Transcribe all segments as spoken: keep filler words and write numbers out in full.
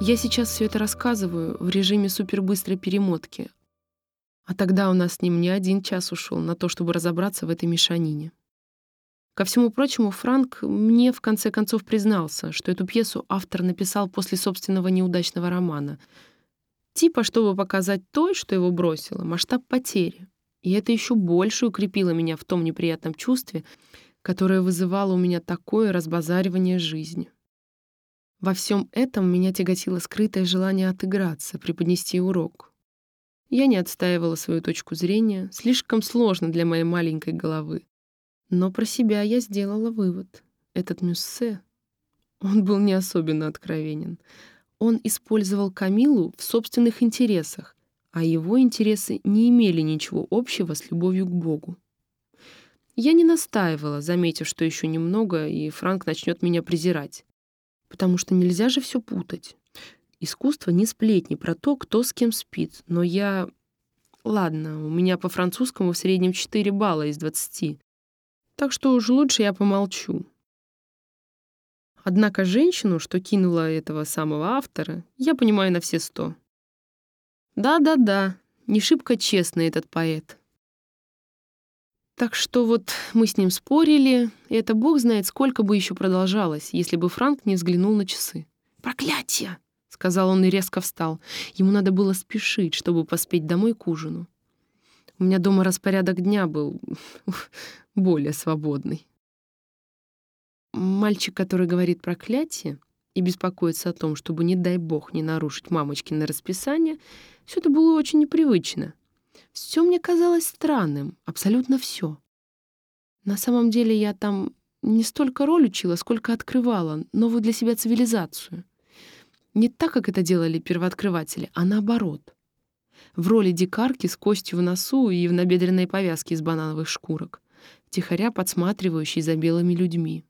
Я сейчас все это рассказываю в режиме супербыстрой перемотки, а тогда у нас с ним не один час ушел на то, чтобы разобраться в этой мешанине. Ко всему прочему, Франк мне в конце концов признался, что эту пьесу автор написал после собственного неудачного романа. Типа, чтобы показать той, что его бросило, масштаб потери. И это еще больше укрепило меня в том неприятном чувстве, которое вызывало у меня такое разбазаривание жизни. Во всем этом меня тяготило скрытое желание отыграться, преподнести урок. Я не отстаивала свою точку зрения, слишком сложно для моей маленькой головы. Но про себя я сделала вывод. Этот Мюссе, он был не особенно откровенен. Он использовал Камиллу в собственных интересах, а его интересы не имели ничего общего с любовью к Богу. Я не настаивала, заметив, что еще немного, и Франк начнет меня презирать. Потому что нельзя же все путать. Искусство не сплетни про то, кто с кем спит. Но я... Ладно, у меня по французскому в среднем четыре балла из двадцати. Так что уж лучше я помолчу. Однако женщину, что кинула этого самого автора, я понимаю на все сто. Да-да-да, не шибко честный этот поэт. Так что вот мы с ним спорили, и это бог знает, сколько бы еще продолжалось, если бы Франк не взглянул на часы. «Проклятие!» — сказал он и резко встал. Ему надо было спешить, чтобы поспеть домой к ужину. У меня дома распорядок дня был более свободный. Мальчик, который говорит проклятие и беспокоится о том, чтобы, не дай бог, не нарушить мамочкино расписание, все это было очень непривычно. Все мне казалось странным, абсолютно все. На самом деле я там не столько роль учила, сколько открывала новую для себя цивилизацию. Не так, как это делали первооткрыватели, а наоборот. В роли дикарки с костью в носу и в набедренной повязке из банановых шкурок, втихаря подсматривающей за белыми людьми.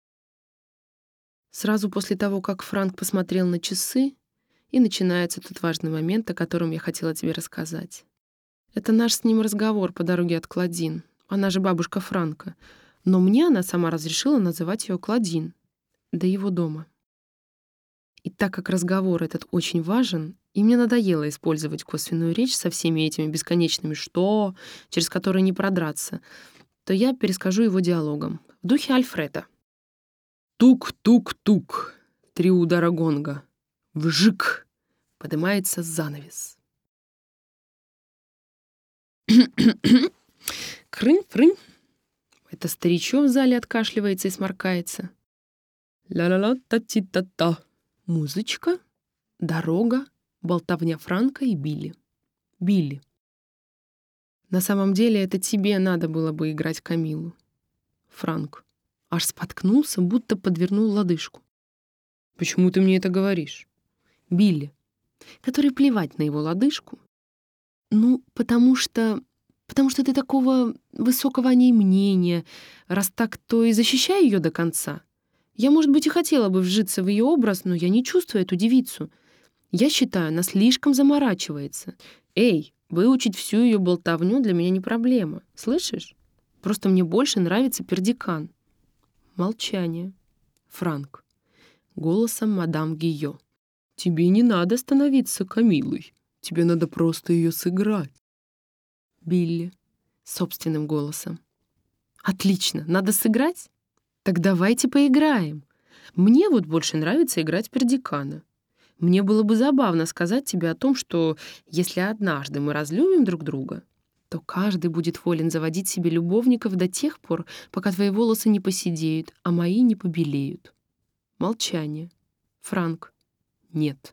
Сразу после того, как Франк посмотрел на часы, и начинается тот важный момент, о котором я хотела тебе рассказать. Это наш с ним разговор по дороге от Клодин. Она же бабушка Франка. Но мне она сама разрешила называть ее Клодин. До его дома. И так как разговор этот очень важен, и мне надоело использовать косвенную речь со всеми этими бесконечными «что», через которые не продраться, то я перескажу его диалогом. В духе Альфреда. Тук-тук-тук. Три удара гонга. Вжик. Поднимается занавес. Крынь-крынь. Это старичок в зале откашливается и сморкается. Ля-ля-ля-та-ти-та-та. Музычка, дорога, болтовня Франка и Билли. Билли. На самом деле это тебе надо было бы играть Камиллу. Франк. Аж споткнулся, будто подвернул лодыжку. Почему ты мне это говоришь? Билли, который плевать на его лодыжку. Ну, потому что... Потому что ты такого высокого о ней мнения. Раз так, то и защищай ее до конца. Я, может быть, и хотела бы вжиться в ее образ, но я не чувствую эту девицу. Я считаю, она слишком заморачивается. Эй, выучить всю ее болтовню для меня не проблема. Слышишь? Просто мне больше нравится Пердикан. Молчание. Франк. Голосом мадам Гийо. Тебе не надо становиться Камиллой. Тебе надо просто ее сыграть. Билли. Собственным голосом. Отлично, надо сыграть? Так давайте поиграем. Мне вот больше нравится играть Пердикана. Мне было бы забавно сказать тебе о том, что если однажды мы разлюбим друг друга, то каждый будет волен заводить себе любовников до тех пор, пока твои волосы не поседеют, а мои не побелеют. Молчание. Франк. Нет.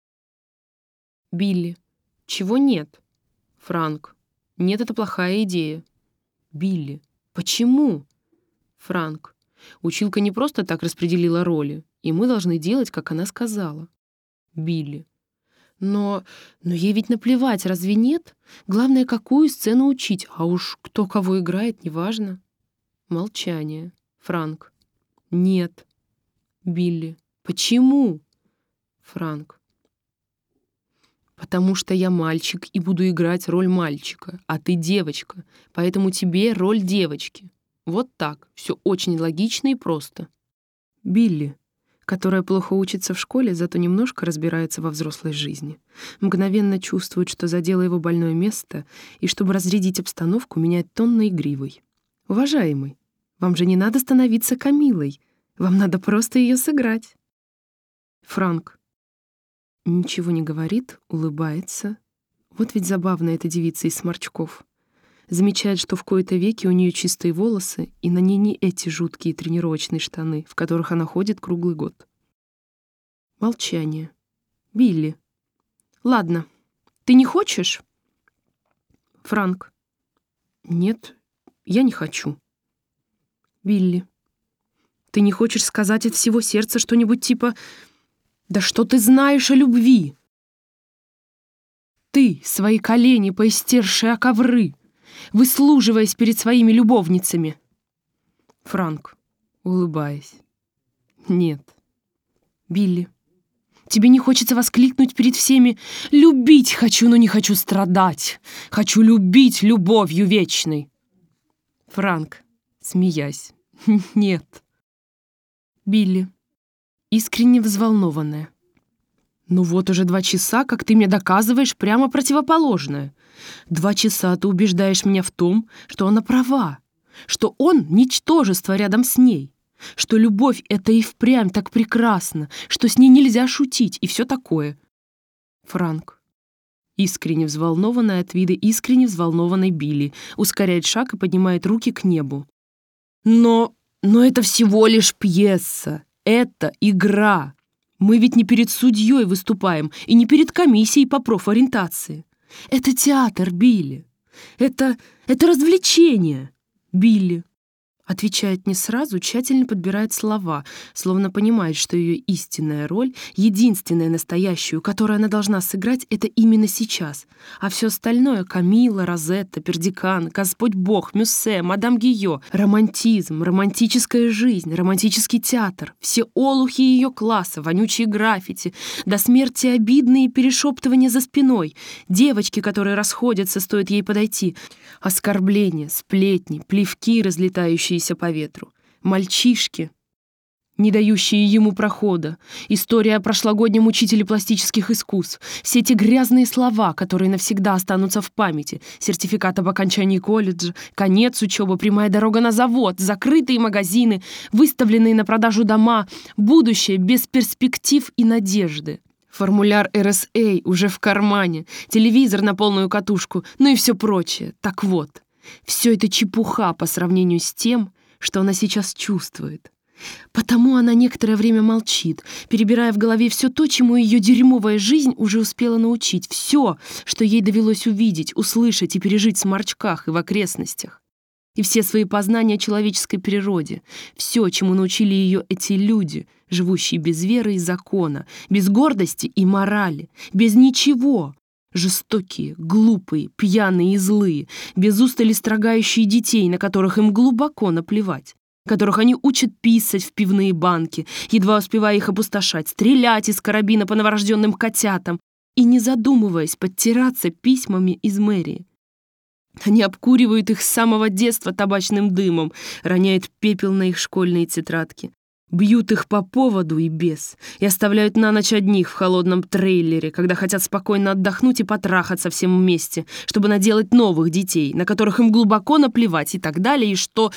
Билли. Чего нет? Франк. Нет, это плохая идея. Билли. Почему? Франк. Училка не просто так распределила роли, и мы должны делать, как она сказала. Билли. Но, но ей ведь наплевать, разве нет? Главное, какую сцену учить, а уж кто кого играет, неважно. Молчание. Франк. Нет. Билли. Почему? Франк. Потому что я мальчик и буду играть роль мальчика, а ты девочка, поэтому тебе роль девочки. Вот так. Все очень логично и просто. Билли. которая плохо учится в школе, зато немножко разбирается во взрослой жизни. Мгновенно чувствует, что задело его больное место, и, чтобы разрядить обстановку, меняет тон на игривый. «Уважаемый, вам же не надо становиться Камилой. Вам надо просто ее сыграть». Франк ничего не говорит, улыбается. Вот ведь забавная эта девица из сморчков. Замечает, что в кои-то веки у нее чистые волосы, и на ней не эти жуткие тренировочные штаны, в которых она ходит круглый год. Молчание. Билли. «Ладно, ты не хочешь?» Франк. «Нет, я не хочу». Билли. «Ты не хочешь сказать от всего сердца что-нибудь типа «Да что ты знаешь о любви?» Ты свои колени поистершие о ковры, выслуживаясь перед своими любовницами». Франк, улыбаясь. «Нет». Билли. «Тебе не хочется воскликнуть перед всеми «Любить хочу, но не хочу страдать. Хочу любить любовью вечной». Франк, смеясь. «Нет». Билли, искренне взволнованная. «Ну вот уже два часа, как ты мне доказываешь прямо противоположное. Два часа ты убеждаешь меня в том, что она права, что он — ничтожество рядом с ней, что любовь — это и впрямь так прекрасно, что с ней нельзя шутить и все такое». Франк, искренне взволнованная от вида искренне взволнованной Билли, ускоряет шаг и поднимает руки к небу. «Но... но это всего лишь пьеса, это игра. Мы ведь не перед судьей выступаем и не перед комиссией по профориентации. Это театр, Билли. Это... это развлечение, Билли». Отвечает не сразу, тщательно подбирает слова, словно понимает, что ее истинная роль, единственная настоящую, которую она должна сыграть, это именно сейчас. А все остальное — Камилла, Розетта, Пердикан, Господь Бог, Мюссе, мадам Гийо, романтизм, романтическая жизнь, романтический театр, все олухи ее класса, вонючие граффити, до смерти обидные перешептывания за спиной, девочки, которые расходятся, стоит ей подойти, оскорбления, сплетни, плевки, разлетающиеся по ветру, мальчишки, не дающие ему прохода, история о прошлогоднем учителе пластических искусств, все эти грязные слова, которые навсегда останутся в памяти, сертификат об окончании колледжа, конец учебы, прямая дорога на завод, закрытые магазины, выставленные на продажу дома, будущее без перспектив и надежды. Формуляр эр эс эй уже в кармане, телевизор на полную катушку, ну и все прочее. Так вот, все это чепуха по сравнению с тем, что она сейчас чувствует. Потому она некоторое время молчит, перебирая в голове все то, чему ее дерьмовая жизнь уже успела научить, все, что ей довелось увидеть, услышать и пережить в сморчках и в окрестностях. И все свои познания о человеческой природе, все, чему научили ее эти люди, живущие без веры и закона, без гордости и морали, без ничего. Жестокие, глупые, пьяные и злые, без устали строгающие детей, на которых им глубоко наплевать, которых они учат писать в пивные банки, едва успевая их опустошать, стрелять из карабина по новорожденным котятам и, не задумываясь, подтираться письмами из мэрии. Они обкуривают их с самого детства табачным дымом, роняют пепел на их школьные тетрадки, бьют их по поводу и без, и оставляют на ночь одних в холодном трейлере, когда хотят спокойно отдохнуть и потрахаться всем вместе, чтобы наделать новых детей, на которых им глубоко наплевать и так далее, и что...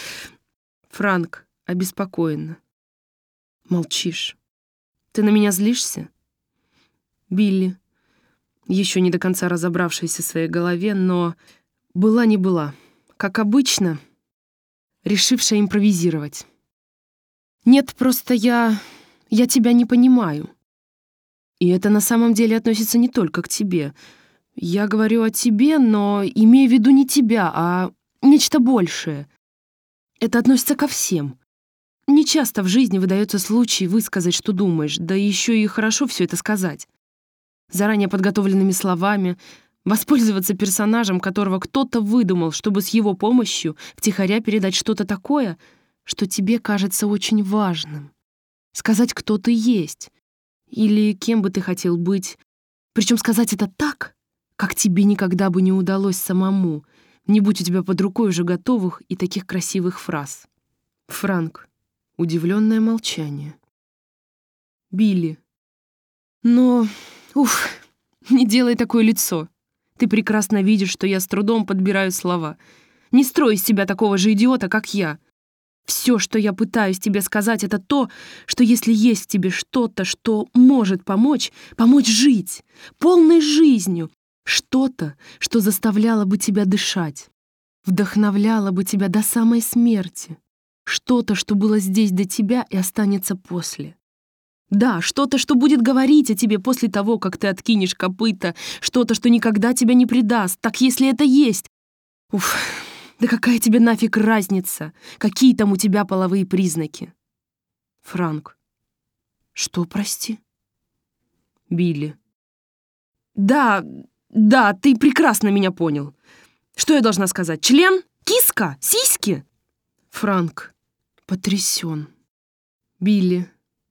Франк обеспокоенно. Молчишь. Ты на меня злишься? Билли, еще не до конца разобравшаяся в своей голове, но была не была, как обычно, решившая импровизировать. Нет, просто я... я тебя не понимаю. И это на самом деле относится не только к тебе. Я говорю о тебе, но имею в виду не тебя, а нечто большее. Это относится ко всем. Не часто в жизни выдается случай высказать, что думаешь, да еще и хорошо все это сказать. Заранее подготовленными словами, воспользоваться персонажем, которого кто-то выдумал, чтобы с его помощью втихаря передать что-то такое, что тебе кажется очень важным. Сказать, кто ты есть, или кем бы ты хотел быть. Причем сказать это так, как тебе никогда бы не удалось самому, не будь у тебя под рукой уже готовых и таких красивых фраз. Франк. Удивленное молчание. Билли. Но, уф, не делай такое лицо. Ты прекрасно видишь, что я с трудом подбираю слова. Не строй из себя такого же идиота, как я. Все, что я пытаюсь тебе сказать, это то, что если есть в тебе что-то, что может помочь, помочь жить, полной жизнью, что-то, что заставляло бы тебя дышать, вдохновляло бы тебя до самой смерти, что-то, что было здесь до тебя и останется после. Да, что-то, что будет говорить о тебе после того, как ты откинешь копыта, что-то, что никогда тебя не предаст, так если это есть. Уф, да какая тебе нафиг разница, какие там у тебя половые признаки? Франк. Что, прости? Билли. Да, да, ты прекрасно меня понял. Что я должна сказать? Член? Киска? Сиськи? Франк. Потрясен. Билли.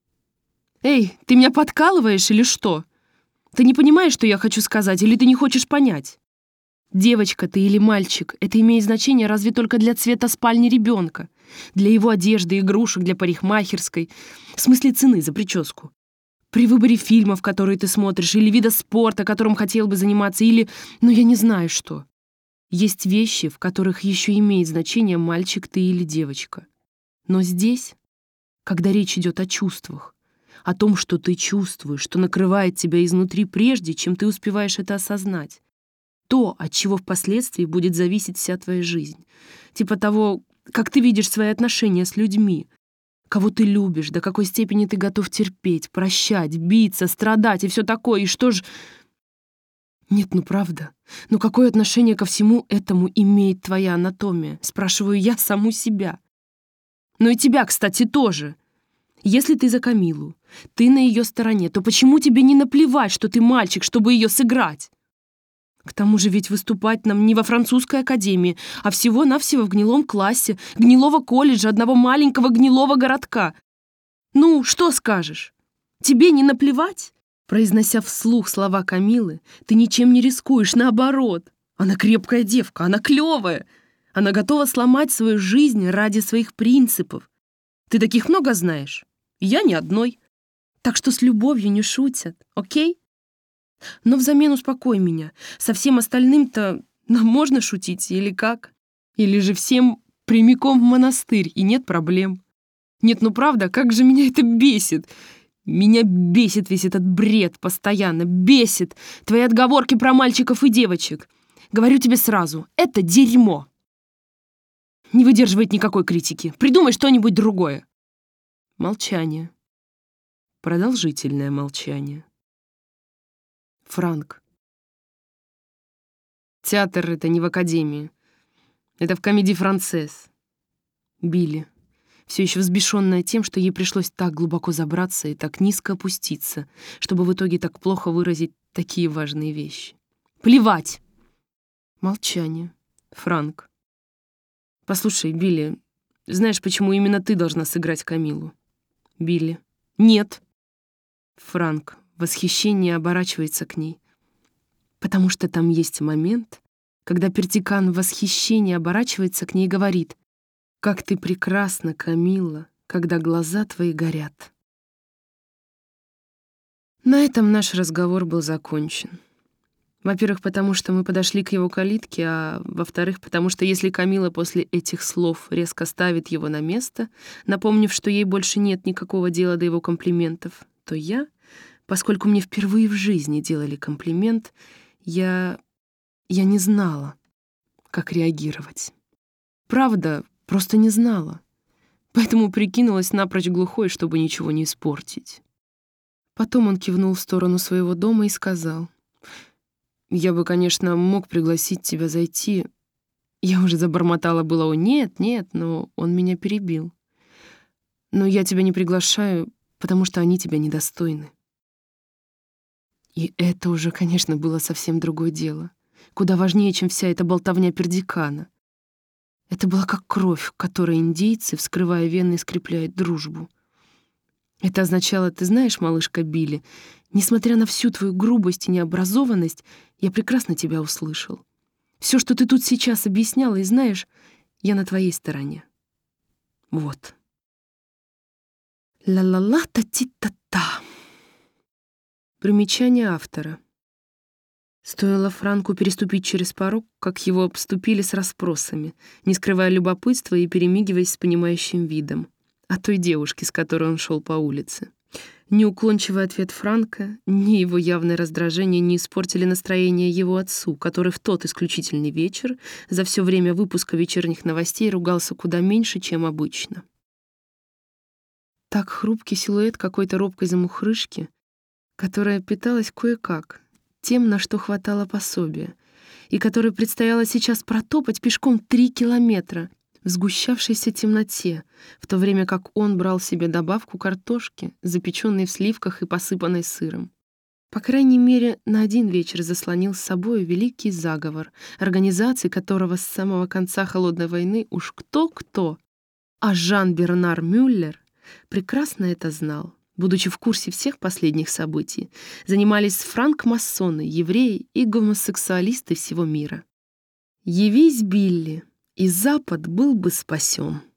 Эй, ты меня подкалываешь или что? Ты не понимаешь, что я хочу сказать, или ты не хочешь понять? Девочка ты или мальчик, это имеет значение разве только для цвета спальни ребенка, для его одежды, игрушек, для парикмахерской, в смысле цены за прическу. При выборе фильмов, которые ты смотришь, или вида спорта, которым хотел бы заниматься, или, ну я не знаю что. Есть вещи, в которых еще имеет значение, мальчик ты или девочка. Но здесь, когда речь идет о чувствах, о том, что ты чувствуешь, что накрывает тебя изнутри прежде, чем ты успеваешь это осознать. То, от чего впоследствии будет зависеть вся твоя жизнь. Типа того, как ты видишь свои отношения с людьми, кого ты любишь, до какой степени ты готов терпеть, прощать, биться, страдать и все такое. И что ж... Нет, ну правда. Ну какое отношение ко всему этому имеет твоя анатомия? Спрашиваю я саму себя. Ну и тебя, кстати, тоже. Если ты за Камилу, ты на ее стороне, то почему тебе не наплевать, что ты мальчик, чтобы ее сыграть? К тому же ведь выступать нам не во французской академии, а всего-навсего в гнилом классе, гнилого колледжа, одного маленького гнилого городка. Ну, что скажешь? Тебе не наплевать? Произнося вслух слова Камилы, ты ничем не рискуешь, наоборот. Она крепкая девка, она клевая. Она готова сломать свою жизнь ради своих принципов. Ты таких много знаешь? Я ни одной. Так что с любовью не шутят, окей? Но взамен успокой меня. Со всем остальным-то нам можно шутить или как? Или же всем прямиком в монастырь, и нет проблем? Нет, ну правда, как же меня это бесит? Меня бесит весь этот бред постоянно. Бесит твои отговорки про мальчиков и девочек. Говорю тебе сразу, это дерьмо. Не выдерживает никакой критики. Придумай что-нибудь другое. Молчание. Продолжительное молчание. Франк. Театр — это не в академии. Это в комедии «Францесс». Билли, все еще взбешенная тем, что ей пришлось так глубоко забраться и так низко опуститься, чтобы в итоге так плохо выразить такие важные вещи. Плевать! Молчание. Франк. Послушай, Билли, знаешь, почему именно ты должна сыграть Камилу? Билли. Нет. Франк. Восхищение оборачивается к ней. Потому что там есть момент, когда Пердикан в восхищении оборачивается к ней и говорит: «Как ты прекрасна, Камилла, когда глаза твои горят». На этом наш разговор был закончен. Во-первых, потому что мы подошли к его калитке, а во-вторых, потому что если Камилла после этих слов резко ставит его на место, напомнив, что ей больше нет никакого дела до его комплиментов, то я, поскольку мне впервые в жизни делали комплимент, я... я не знала, как реагировать. Правда, просто не знала. Поэтому прикинулась напрочь глухой, чтобы ничего не испортить. Потом он кивнул в сторону своего дома и сказал: «Я бы, конечно, мог пригласить тебя зайти». Я уже забормотала было: «О, нет, нет», но он меня перебил. «Но я тебя не приглашаю, потому что они тебя недостойны». И это уже, конечно, было совсем другое дело. Куда важнее, чем вся эта болтовня Пердикана. Это было как кровь, которой индейцы, вскрывая вены, скрепляют дружбу. Это означало: ты знаешь, малышка Билли, несмотря на всю твою грубость и необразованность, я прекрасно тебя услышал. Все, что ты тут сейчас объясняла, и знаешь, я на твоей стороне. Вот. Ла-ла-ла-та-ти-та-та. Примечание автора. Стоило Франку переступить через порог, как его обступили с расспросами, не скрывая любопытства и перемигиваясь с понимающим видом, о той девушке, с которой он шел по улице. Ни уклончивый ответ Франка, ни его явное раздражение не испортили настроение его отцу, который в тот исключительный вечер за все время выпуска вечерних новостей ругался куда меньше, чем обычно. Так хрупкий силуэт какой-то робкой замухрышки, которая питалась кое-как, тем, на что хватало пособия, и которой предстояло сейчас протопать пешком три километра в сгущавшейся темноте, в то время как он брал себе добавку картошки, запеченной в сливках и посыпанной сыром. По крайней мере, на один вечер заслонил с собой великий заговор, организации которого с самого конца Холодной войны уж кто-кто, а Жан-Бернар Мюллер прекрасно это знал. Будучи в курсе всех последних событий, занимались франкмасоны, евреи и гомосексуалисты всего мира. Явись, Билли, и Запад был бы спасен.